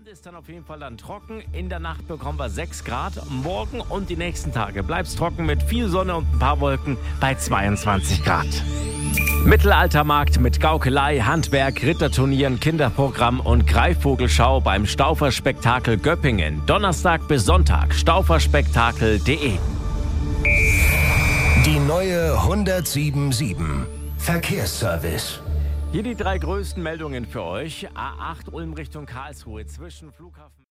Abend ist dann auf jeden Fall dann trocken. In der Nacht bekommen wir 6 Grad. Morgen und die nächsten Tage bleibt es trocken mit viel Sonne und ein paar Wolken bei 22 Grad. Mittelaltermarkt mit Gaukelei, Handwerk, Ritterturnieren, Kinderprogramm und Greifvogelschau beim Stauferspektakel Göppingen. Donnerstag bis Sonntag. Stauferspektakel.de. Die neue 107.7 Verkehrsservice. Hier die 3 größten Meldungen für euch. A8 Ulm Richtung Karlsruhe zwischen Flughafen